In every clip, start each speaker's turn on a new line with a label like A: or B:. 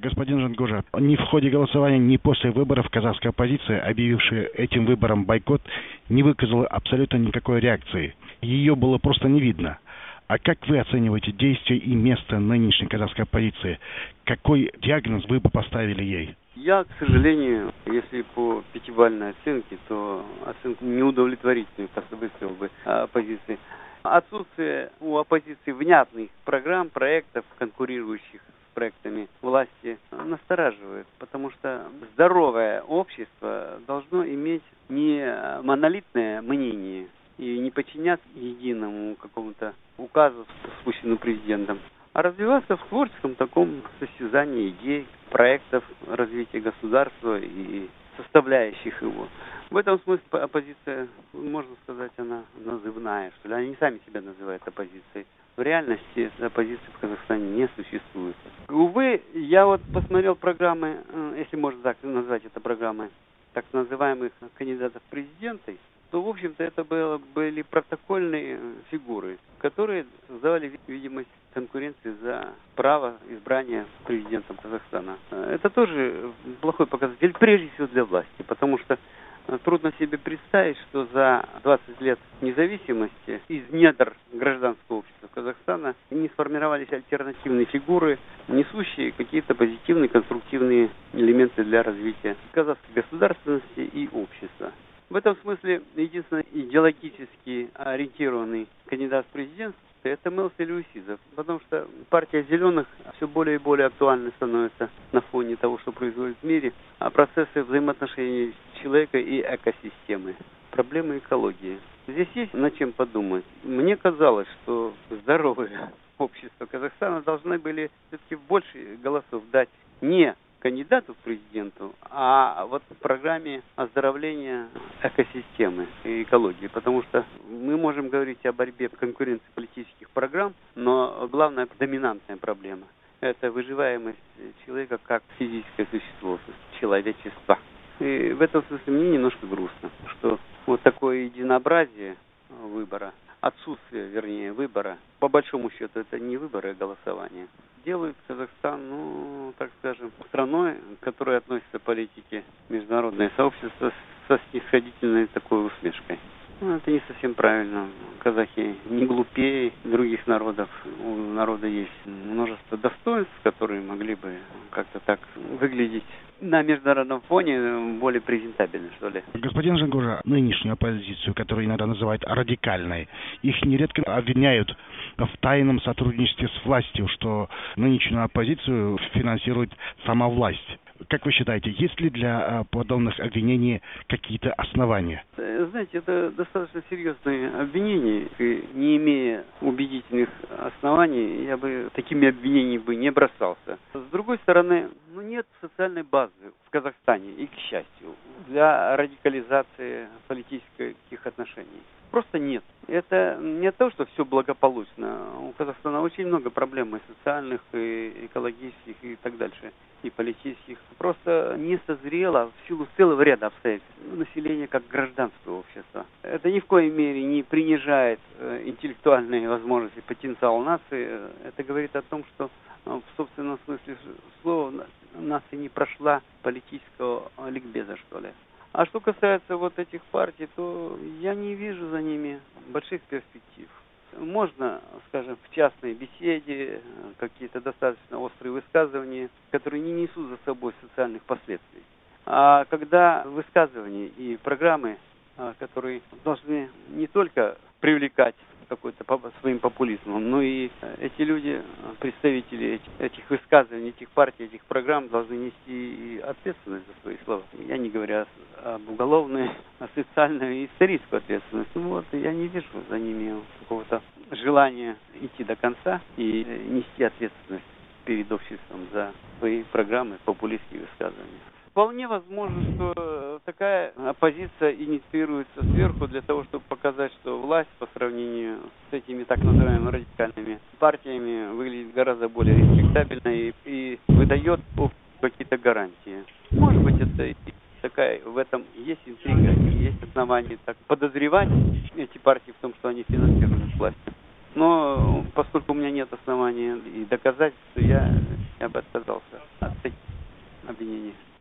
A: Господин Жангужа, ни в ходе голосования, ни после выборов казахская оппозиция, объявившая этим выбором бойкот, не выказала абсолютно никакой реакции. Ее было просто не видно. А как вы оцениваете действия и место нынешней казахской оппозиции? Какой диагноз вы бы поставили ей?
B: Я, к сожалению, если по пятибалльной оценке, то оценку неудовлетворительную выставил бы оппозиции. Отсутствие у оппозиции внятных программ, проектов, конкурирующих с проектами власти, настораживает, потому что здоровое общество должно иметь не монолитное мнение и не подчиняться единому какому-то указу, спущенному президентом, а развиваться в творческом таком состязании идей, проектов развития государства и составляющих его. В этом смысле оппозиция, можно сказать, она назывная, что ли. Они сами себя называют оппозицией. В реальности оппозиции в Казахстане не существует. Увы, я вот посмотрел программы, если можно так назвать это программы, так называемых кандидатов в президенты, то, в общем-то, это были протокольные фигуры, которые создавали видимость конкуренции за право избрания президентом Казахстана. Это тоже плохой показатель, прежде всего для власти, потому что трудно себе представить, что за 20 лет независимости из недр гражданского общества Казахстана не сформировались альтернативные фигуры, несущие какие-то позитивные, конструктивные элементы для развития казахской государственности и общества. В этом смысле единственный идеологически ориентированный кандидат в президент – это Мелс Эльюсизов, потому что партия зеленых все более и более актуальной становится на фоне того, что происходит в мире, а процессы взаимоотношений человека и экосистемы, проблемы экологии. Здесь есть над чем подумать. Мне казалось, что здоровое общество Казахстана должны были все-таки больше голосов дать не кандидату в президенту, а вот в программе оздоровления экосистемы и экологии, потому что мы можем говорить о борьбе конкуренции политических программ, но главная доминантная проблема – это выживаемость человека как физическое существо, человечества. И в этом смысле мне немножко грустно, что вот такое единообразие выбора, отсутствие, вернее, выбора, по большому счету, это не выборы, а голосование, делают Казахстан, так скажем, страной, к которой относятся политики международное сообщество со снисходительной такой усмешкой. Это не совсем правильно. Казахи не глупее других народов. У народа есть множество достоинств, которые могли бы как-то так выглядеть на международном фоне более презентабельно, что ли.
A: Господин Жангужа, нынешнюю оппозицию, которую иногда называют радикальной, их нередко обвиняют в тайном сотрудничестве с властью, что нынешнюю оппозицию финансирует сама власть. Как вы считаете, есть ли для подобных обвинений какие-то основания?
B: Знаете, это достаточно серьезные обвинения. И не имея убедительных оснований, я бы такими обвинениями бы не бросался. С другой стороны, нет социальной базы в Казахстане, и к счастью, для радикализации политических отношений. Просто нет. Это не то, что все благополучно. У Казахстана очень много проблем и социальных, и экологических, и так дальше, и политических. Просто не созрело в силу целого ряда обстоятельств население как гражданское общество. Это ни в коей мере не принижает интеллектуальные возможности, потенциал нации. Это говорит о том, что в собственном смысле слова нация не прошла политического ликбеза, что ли. А что касается вот этих партий, то я не вижу за ними больших перспектив. Можно, скажем, в частной беседе какие-то достаточно острые высказывания, которые не несут за собой социальных последствий. А когда высказывания и программы, которые должны не только привлекать какой-то своим популизмом, но и эти люди, представители этих высказываний, этих партий, этих программ должны нести и ответственность за свои слова. Я не говорю об уголовной, а социальной и историческую ответственность. Я не вижу за ними какого-то желания идти до конца и нести ответственность перед обществом за свои программы, популистские высказывания. Вполне возможно, что такая оппозиция инициируется сверху для того, чтобы показать, что власть по сравнению с этими так называемыми радикальными партиями выглядит гораздо более респектабельно и выдает какие-то гарантии. Может быть, это и такая, в этом есть интрига, есть основания так подозревать эти партии в том, что они финансируют власть. Но поскольку у меня нет оснований и доказательств, я бы отказался от таких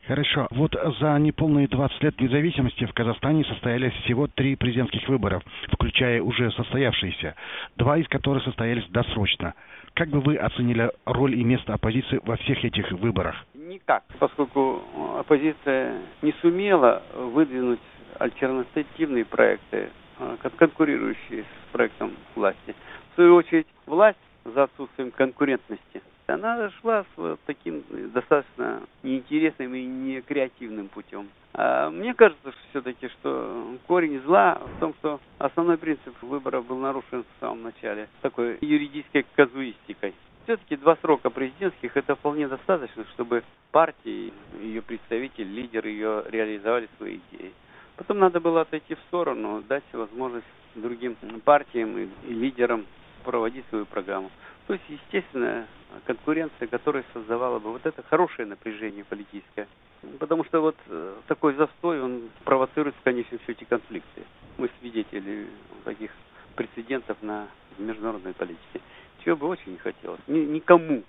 A: Хорошо. Вот за неполные 20 лет независимости в Казахстане состоялись всего 3 президентских выборов, включая уже состоявшиеся, 2 из которых состоялись досрочно. Как бы вы оценили роль и место оппозиции во всех этих выборах?
B: Никак, поскольку оппозиция не сумела выдвинуть альтернативные проекты, конкурирующие с проектом власти. В свою очередь, власть за отсутствием конкурентности, она шла с таким достаточно неинтересным и не креативным путем. Мне кажется, все-таки, что корень зла в том, что основной принцип выборов был нарушен в самом начале такой юридической казуистикой. Все-таки 2 срока президентских это вполне достаточно, чтобы партии, ее представители, лидеры ее реализовали свои идеи. Потом надо было отойти в сторону, дать возможность другим партиям и лидерам проводить свою программу. То есть, естественно, конкуренция, которая создавала бы вот это хорошее напряжение политическое. Потому что вот такой застой, он провоцирует в конечном счете конфликты. Мы свидетели таких прецедентов на международной политике. Чего бы очень не хотелось. Никому.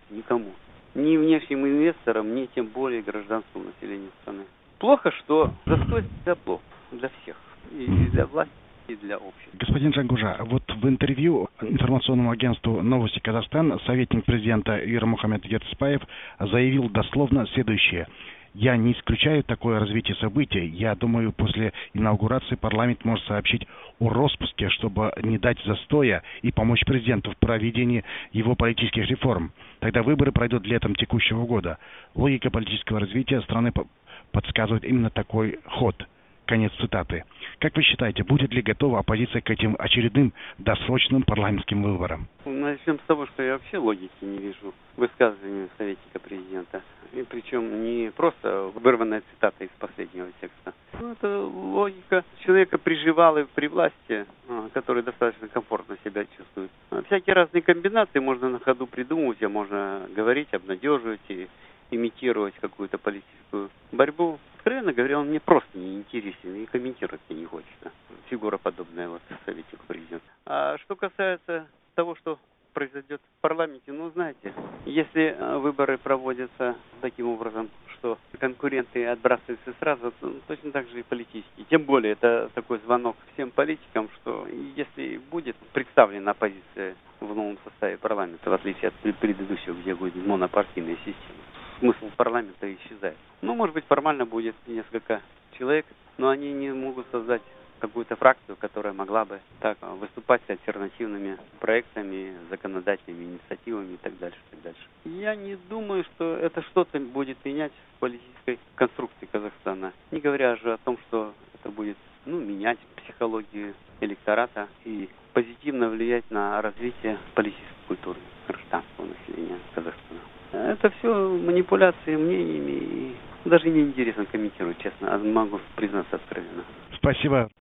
B: Ни внешним инвесторам, ни тем более гражданскому населению страны. Плохо, что застой всегда плохо для всех. И для власти, и для общества.
A: Господин Джангужа, вот в интервью информационному агентству «Новости Казахстан» советник президента Ирмухамед Ертысбаев заявил дословно следующее. «Я не исключаю такое развитие событий. Я думаю, после инаугурации парламент может сообщить о распуске, чтобы не дать застоя и помочь президенту в проведении его политических реформ. Тогда выборы пройдут летом текущего года. Логика политического развития страны подсказывает именно такой ход». Конец цитаты. Как вы считаете, будет ли готова оппозиция к этим очередным досрочным парламентским выборам?
B: Начнем с того, что я вообще логики не вижу в высказывании советника президента. И причем не просто вырванная цитата из последнего текста. Это логика человека приживалый при власти, который достаточно комфортно себя чувствует. Всякие разные комбинации можно на ходу придумывать, а можно говорить, обнадеживать и имитировать какую-то политическую борьбу. Откровенно говоря, он мне просто не интересен и комментировать мне не хочется. Фигура подобная вот советнику президента. А что касается того, что произойдет в парламенте, знаете, если выборы проводятся таким образом, что конкуренты отбрасываются сразу, то точно так же и политические. Тем более, это такой звонок всем политикам, что если будет представлена оппозиция в новом составе парламента, в отличие от предыдущего, где будет монопартийная система, смысл парламента исчезает. Может быть, формально будет несколько человек, но они не могут создать какую-то фракцию, которая могла бы так выступать с альтернативными проектами, законодательными инициативами и так дальше, и так дальше. Я не думаю, что это что-то будет менять в политической конструкции Казахстана. Не говоря же о том, что это будет менять психологию электората и позитивно влиять на развитие политической культуры гражданского населения Казахстана. Это все манипуляции мнениями, и даже не интересно комментировать, честно, могу признаться откровенно.
A: Спасибо.